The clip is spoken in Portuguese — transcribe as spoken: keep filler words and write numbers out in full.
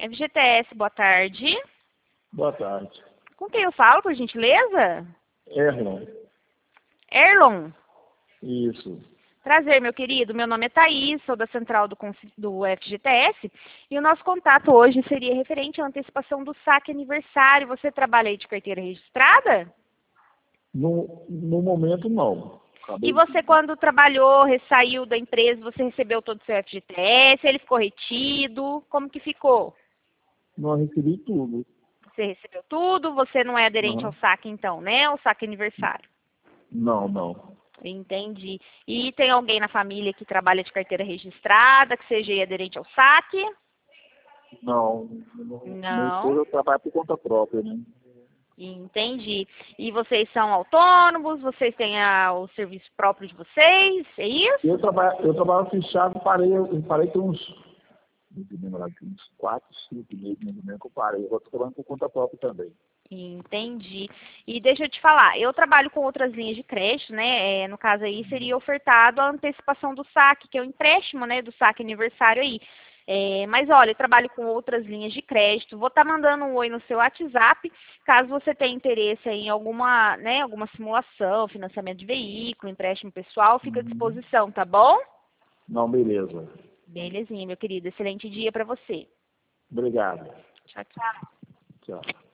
F G T S, boa tarde. Boa tarde. Com quem eu falo, por gentileza? Erlon. Erlon. Isso. Prazer, meu querido. Meu nome é Thaís, sou da central do, do F G T S. E o nosso contato hoje seria referente à antecipação do saque aniversário. Você trabalha aí de carteira registrada? No, no momento, não. Acabei E você, de... quando trabalhou, saiu da empresa, você recebeu todo o seu F G T S? Ele ficou retido? Como que ficou? Não recebi tudo. Você recebeu tudo? Você não é aderente ao Uhum. saque, então, né? O saque aniversário. Não, não. Entendi. E tem alguém na família que trabalha de carteira registrada, que seja aderente ao saque? Não. não. Minha Não. esposa trabalha por conta própria, né? Entendi. E vocês são autônomos? Vocês têm a, o serviço próprio de vocês? É isso? Eu trabalho, eu trabalho fechado, parei, eu parei tem uns, não me lembro, uns quatro, cinco meses, mais ou menos, que eu parei. Eu estou trabalhando por conta própria também. Entendi. E deixa eu te falar, eu trabalho com outras linhas de crédito, né? É, no caso aí seria ofertado a antecipação do saque, que é o empréstimo, né, do saque aniversário aí. É, mas olha, eu trabalho com outras linhas de crédito. Vou estar mandando um oi no seu WhatsApp, caso você tenha interesse aí em alguma, né, alguma simulação, financiamento de veículo, empréstimo pessoal, fica à Uhum. disposição, tá bom? Não, beleza. Belezinha, meu querido. Excelente dia para você. Obrigado. Tchau, tchau. Tchau.